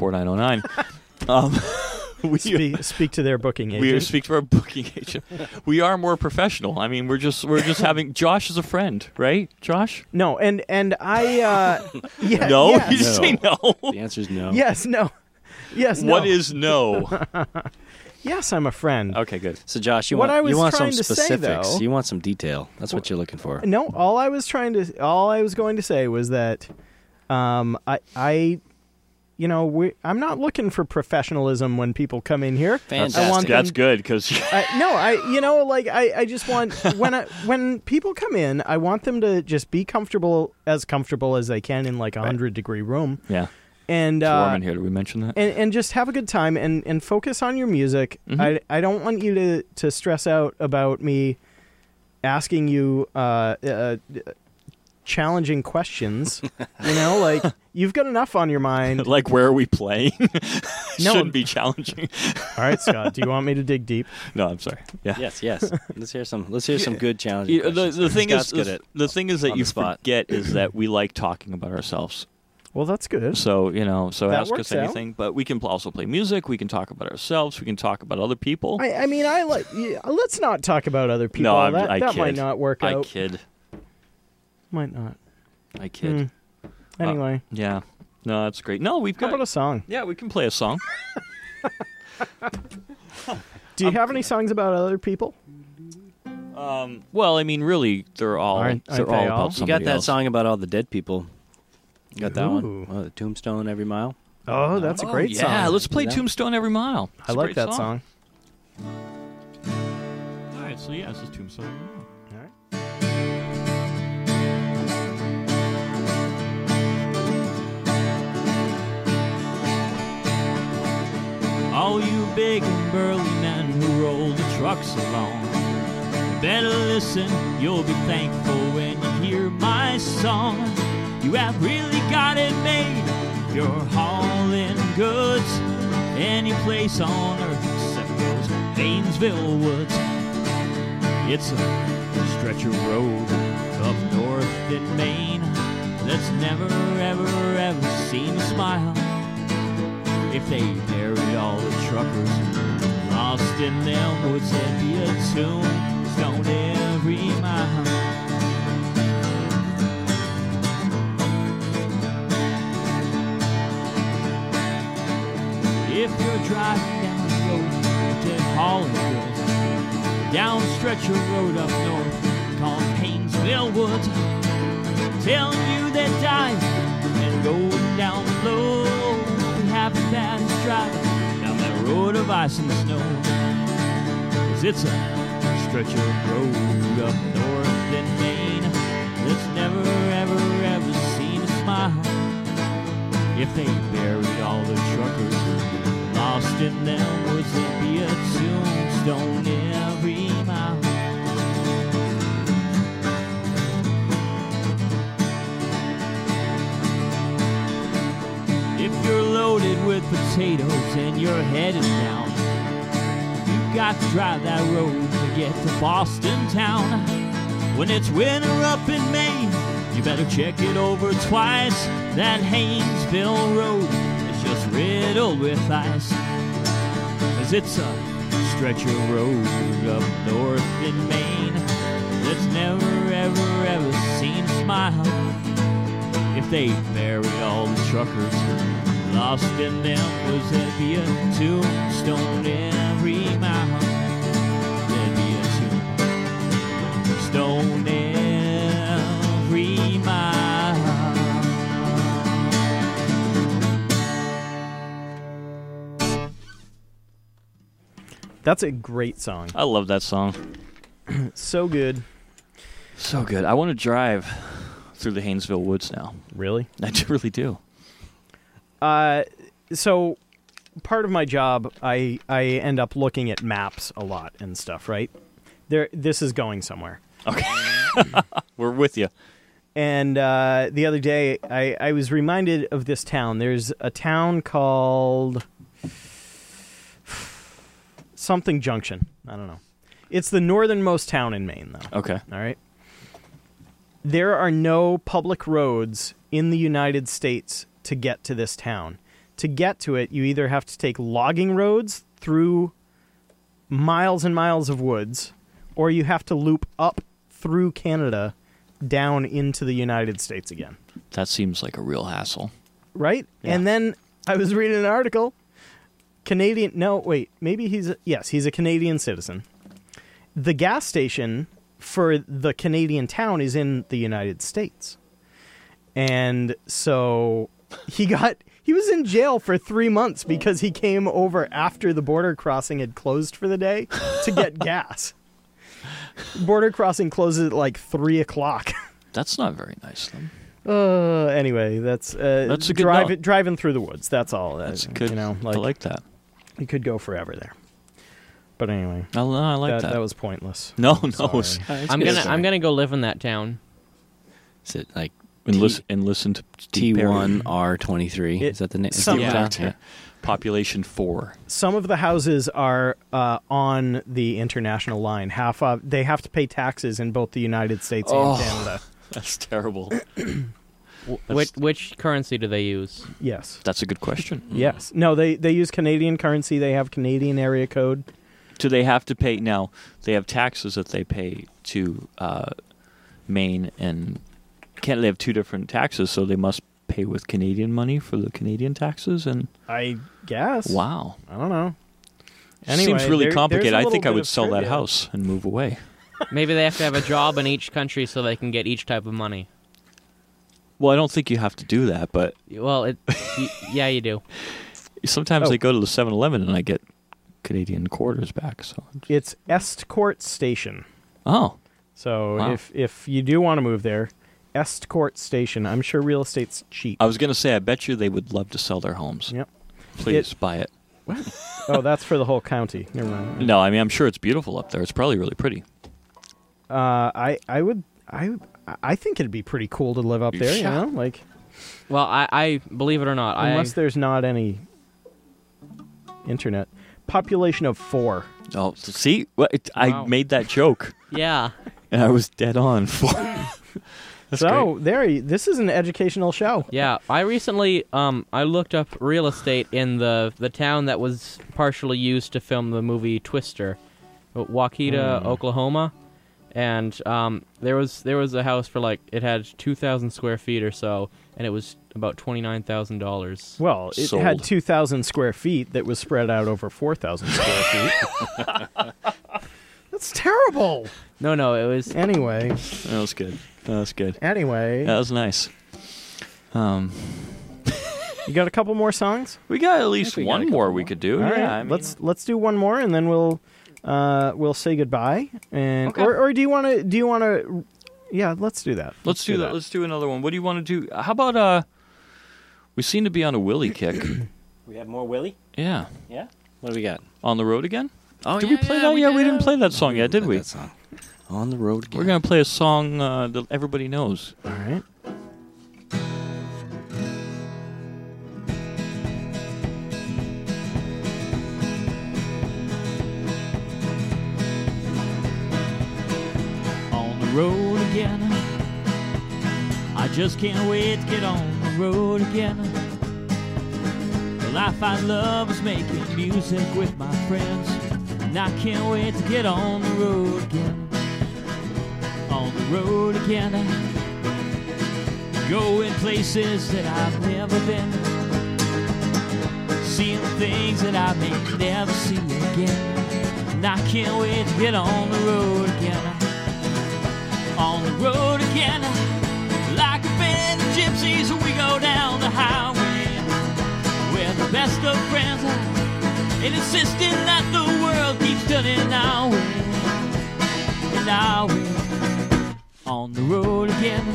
780-4909. speak to their booking agent. We speak to our booking agent. We are more professional. I mean, we're just having. Josh is a friend, right? Josh? No, and I yeah, No, yes. you just say no. The answer is no. Yes, no. Yes, no. What is no? Yes, I'm a friend. Okay, good. So, Josh, you What I want was you want some trying to say, specifics. though- You want some detail. That's what you're looking for. No, all I was going to say was that I'm not looking for professionalism when people come in here. Fantastic. I want them, That's good because I just want when people come in, I want them to just be comfortable as they can in like a 100-degree room. yeah. And It's warm in here. Did we mention that? and just have a good time and focus on your music. Mhm. I don't want you to stress out about me asking you challenging questions. Like you've got enough on your mind. Like, where are we playing? No. Shouldn't be challenging. All right, Scott, do you want me to dig deep? No, I'm sorry. Yeah. Yes. Let's hear some good challenging The questions. thing Scott's is, good at the thing is that on you the spot. forget is that we like talking about ourselves. Well, that's good. So so That ask works us out. anything. But we can also play music. We can talk about ourselves. We can talk about other people. I mean, let's not talk about other people. No, that I that kid. might not work I out. kid. Might not. I kid. Anyway, Yeah. No, that's great. No, we've how got about a song? Yeah, we can play a song. Do you have any songs about other people? Well, I mean, really, they're all Aren't they're they all all? about You somebody got that else. song about all the dead people. You got that Ooh. one? Oh, the Tombstone Every Mile. Oh, that's a great song. Yeah, let's play Yeah. Tombstone Every Mile. It's I a like great that song. All right, so yeah, this is Tombstone. All right. All you big and burly men who roll the trucks along, you better listen, you'll be thankful when you hear my song. You have really got it made, you're hauling goods any place on earth except those Haynesville woods. It's a stretch of road up north in Maine that's never, ever, ever seen a smile. If they buried all the truckers lost in them woods, there'd be a tombstone every mile. If you're driving down the road to Hollywood, down stretch of road up north called Haynesville Woods, telling you that dying and going down below, half as bad as driving down that road of ice and snow. 'Cause it's a stretch of road up north in Maine that's never, ever, ever seen a smile. If they buried all the truckers lost in them woods, there'd be a tombstone every mile. If you're loaded with potatoes and you're headed down, you've got to drive that road to get to Boston town. When it's winter up in Maine, you better check it over twice. That Haynesville road is just riddled with ice. 'Cause it's a stretch of road up north in Maine that's never, ever, ever seen a smile. If they buried all the truckers lost in them woods, there'd be a tombstone every mile. There'd be a tombstone every mile. That's a great song. I love that song. So good. So good. I want to drive through the Haynesville woods now. Really? I really do. So part of my job, I end up looking at maps a lot and stuff, right? This is going somewhere. Okay. We're with you. And the other day, I was reminded of this town. There's a town called something Junction. I don't know. It's the northernmost town in Maine, though. Okay. All right. There are no public roads in the United States to get to this town. To get to it, you either have to take logging roads through miles and miles of woods, or you have to loop up through Canada down into the United States again. That seems like a real hassle. Right? Yeah. And then I was reading an article. He's a Canadian citizen. The gas station for the Canadian town is in the United States. And so he was in jail for 3 months because he came over after the border crossing had closed for the day to get gas. Border crossing closes at like 3:00. That's not very nice, though. Anyway, that's a good note. driving through the woods. That's all. That's good. You know, I like that. You could go forever there. But anyway, I like that. That was pointless. No. Sorry. I'm gonna go live in that town. Is it like And listen to Steve Perry. T1R23? Is that the name? Yeah. Population 4. Some of the houses are on the international line. They have to pay taxes in both the United States and Canada. That's terrible. Which currency do they use? Yes. That's a good question. Yes. No, they use Canadian currency. They have Canadian area code. Do they have to pay now? They have taxes that they pay to Maine and Canada. They have two different taxes, so they must pay with Canadian money for the Canadian taxes. And I guess. wow, I don't know. Anyway, seems really complicated. there's a I little think I bit would of sell that trivia. house and move away. Maybe they have to have a job in each country so they can get each type of money. Well, I don't think you have to do that, but Well, yeah, you do. sometimes I go to the 7-Eleven and I get Canadian quarters back. So It's Estcourt Station. oh, So Wow. if you do want to move there, Estcourt Station. I'm sure real estate's cheap. I was going to say, I bet you they would love to sell their homes. Yep. Please buy it. Oh, that's for the whole county. Never mind. No, I mean, I'm sure it's beautiful up there. It's probably really pretty. I think it'd be pretty cool to live up there. You know, like Well, I believe it or not, unless there's not any internet. Population of 4. Oh, see? What? I Wow. made that joke, yeah. and I was dead on. That's So this is an educational show. Yeah, I recently I looked up real estate in the town that was partially used to film the movie Twister, Waukeeta, Oklahoma, and there was a house for like it had 2,000 square feet or so, and it was about $29,000. Well, it Sold. had 2,000 square feet that was spread out over 4,000 square feet. That's terrible. No, it was. Anyway, That was good. That was good. anyway, That was nice. you got a couple more songs? We got at least we got a one couple more more. we could do. All right, yeah, I mean, let's do one more, and then we'll say goodbye. And Okay. or do you want to? Yeah, let's do that. let's do that. Let's do another one. What do you want to do? How about we seem to be on a Willie kick. We have more Willie? Yeah. Yeah? What do we got? On the road again? Oh, Did we play that? Yeah, we didn't play that song yet, did we? That song. On the road again. We're going to play a song that everybody knows. All right. On the road again. I just can't wait to get on the road again. The life I love is making music with my friends, and I can't wait to get on the road again. On the road again. Going places that I've never been, seeing things that I may never see again. And I can't wait to get on the road again. On the road again. Like a band of gypsies, we go down the highway. We're the best of friends, and insisting that the world keeps turning our way. And our way. On the road again.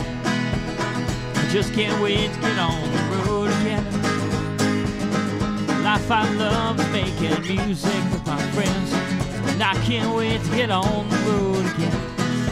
I just can't wait to get on the road again. Life I love is making music with my friends, and I can't wait to get on the road again.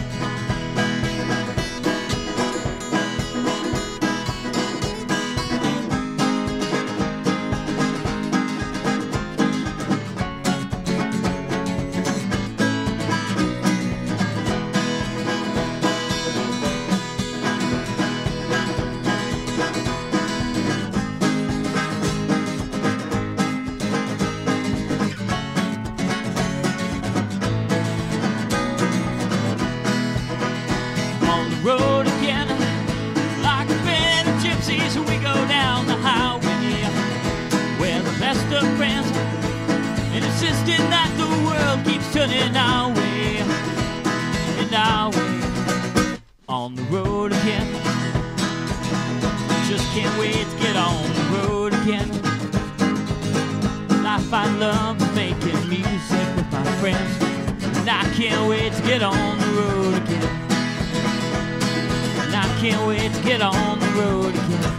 On the road again, like a band of gypsies, we go down the highway. We're the best of friends, and insisting that the world keeps turning our way. And our way. On the road again. Just can't wait to get on the road again. Life I love is making music with my friends, and I can't wait to get on the road again. And I can't wait to get on the road again.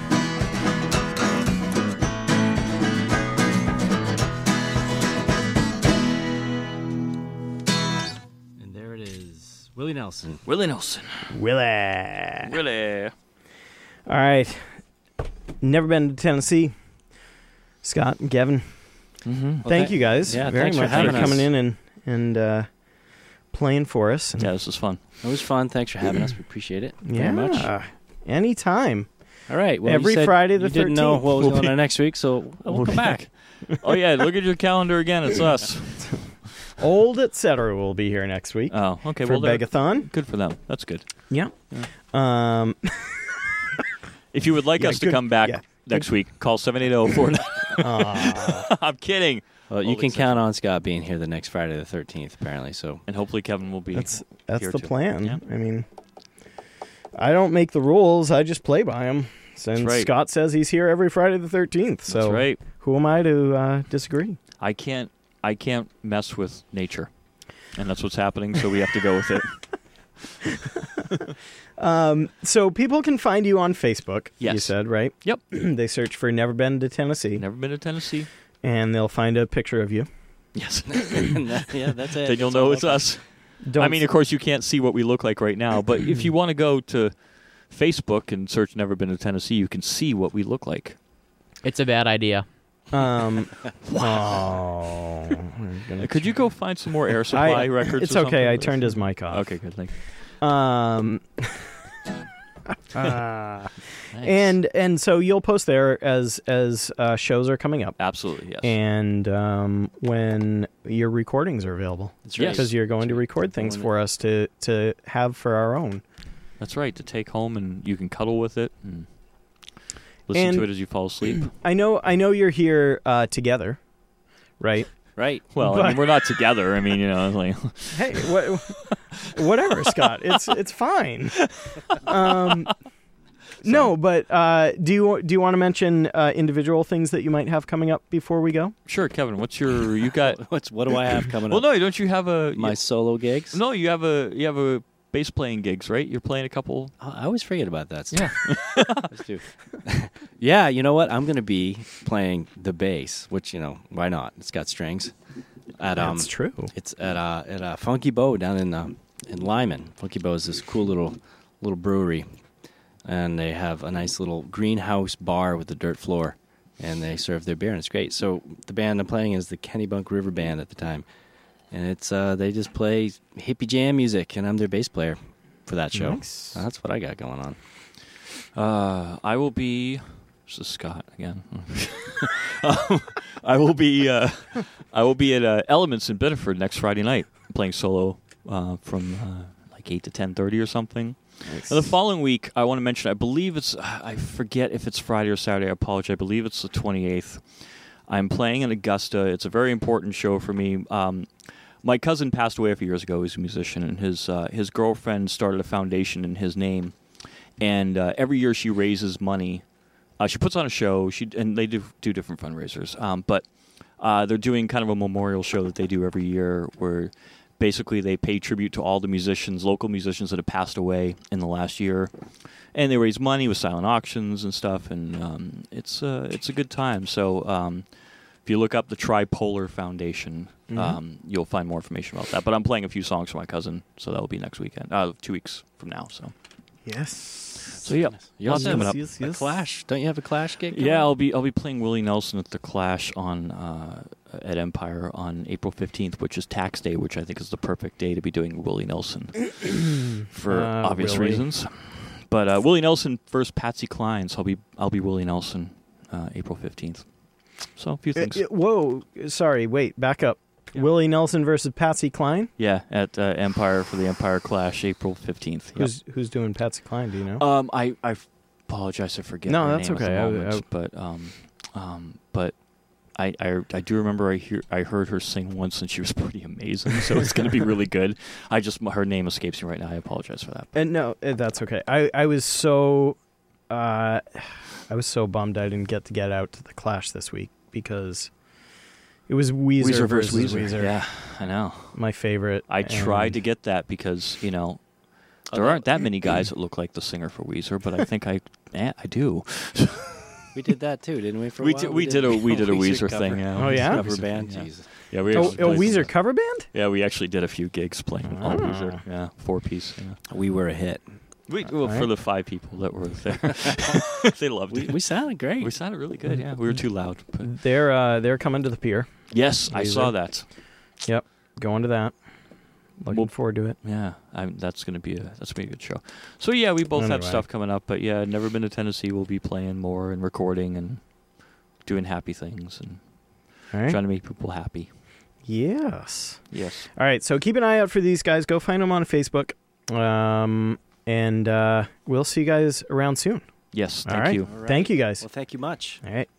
And there it is. Willie Nelson. Willie Nelson. Willie. Willie. All right. Never been to Tennessee. Scott and Kevin. Mm-hmm. Thank you guys Yeah, very thanks for much for having us. coming in and playing for us. And Yeah, this was fun. It was fun. Thanks for having us. We appreciate it very much. Anytime. All right. Well, Every you said Friday the you didn't know 13th. what was We'll going be- on next week, so we'll come back. Oh, yeah, look at your calendar again. It's us. Old Etc. will be here next week Oh, okay. for Well, they're Begathon. good for them. That's good. Yeah. If you would like Yeah, us to good- come back yeah. next week, call 780-49. I'm kidding. Well, you can count on Scott being here the next Friday the 13th, apparently. So, and hopefully Kevin will be. That's here the too. plan. Yeah. I mean, I don't make the rules. I just play by them. Since right. Scott says he's here every Friday the 13th. So That's right. who am I to disagree? I can't mess with nature, and that's what's happening. So we have to go with it. So people can find you on Facebook. Yes. You said, right? Yep. They search for Never Been to Tennessee, Never been to Tennessee. and they'll find a picture of you. Yes. yeah, that's it. Then you'll know it's us. Don't I mean, of course, you can't see what we look like right now, but if you want to go to Facebook and search Never Been to Tennessee, you can see what we look like. It's a bad idea. Oh, Could you go find some more Air Supply records? It's or okay. something? I turned his mic off. Okay, good. Thank you. And so you'll post there as shows are coming up, Absolutely, yes. and when your recordings are available. That's right. Because you're going to record things for us to have for our own. That's right, to take home, and you can cuddle with it and listen And- to it as you fall asleep. I know you're here together, right? Right. Well, I mean, we're not together. I mean, like Hey, whatever, Scott. It's fine. No, but do you want to mention individual things that you might have coming up before we go? sure, Kevin. You got? What do I have coming Well, up? no, don't you have a My solo gigs? No, you have a bass playing gigs, right? You're playing a couple. I always forget about that stuff. Yeah. Yeah, you know what? I'm going to be playing the bass, which, why not? It's got strings. That's true. It's at Funky Bow down in Lyman. Funky Bow is this cool little brewery, and they have a nice little greenhouse bar with a dirt floor, and they serve their beer, and it's great. So the band I'm playing is the Kennebunk River Band at the time, and it's they just play hippie jam music, and I'm their bass player for that show. Nice. So that's what I got going on. I will be. This is Scott again. I will be at Elements in Biddeford next Friday night, playing solo from like 8 to 10:30 or something. Nice. And the following week, I want to mention. I believe I forget if it's Friday or Saturday. I apologize. I believe it's the 28th. I'm playing in Augusta. It's a very important show for me. My cousin passed away a few years ago. He's a musician, and his girlfriend started a foundation in his name. And every year she raises money. She puts on a show. And they do different fundraisers. But they're doing kind of a memorial show that they do every year, where basically they pay tribute to all the local musicians that have passed away in the last year, and they raise money with silent auctions and stuff. And it's a good time. So if you look up the Tripolar Foundation, you'll find more information about that. But I'm playing a few songs for my cousin, so that will be next weekend. 2 weeks from now. So Yes. So yeah, You also coming up. Yes. a Clash. Don't you have a Clash gig? Yeah, I'll be playing Willie Nelson at the Clash at Empire on April 15th, which is tax day, which I think is the perfect day to be doing Willie Nelson for obvious really? reasons. But Willie Nelson versus Patsy Cline, so I'll be Willie Nelson April 15th. So a few things. Whoa, sorry, wait, back up. Yeah. Willie Nelson versus Patsy Cline? Yeah, at Empire for the Empire Clash, April 15th. Yep. Who's doing Patsy Cline, do you know? I apologize, I forget. No, her that's name at okay. the moment, but I do remember I heard her sing once, and she was pretty amazing. So it's going to be really good. Her name escapes me right now. I apologize for that. And no, that's okay. I was so bummed I didn't get out to the Clash this week because it was Weezer versus Weezer. Yeah, I know. My favorite. I tried to get that because there aren't that many guys that look like the singer for Weezer, but I think I do. We did that too, didn't we? For a We while? did a Weezer cover. thing. Yeah. Oh, yeah? Cover band. Yeah. Jesus. Yeah, we Oh, actually a played Weezer some- cover band? Yeah, we actually did a few gigs playing all Ah. Weezer. Yeah, 4-piece. Yeah. We were a hit. For the 5 people that were there, they loved it. We sounded great. We sounded really good. Yeah, we were too loud. But. They're coming to the pier. Yes, I Weezer. saw that. Yep, going to that. Looking forward to it. Yeah, that's gonna be a good show. So yeah, we both have Anyway. stuff coming up. But yeah, Never Been to Tennessee. We'll be playing more and recording and doing happy things and All right. trying to make people happy. Yes. Yes. All right, so keep an eye out for these guys. Go find them on Facebook. And we'll see you guys around soon. Yes. All Thank right. you. All right. Thank you, guys. Well, thank you much. All right.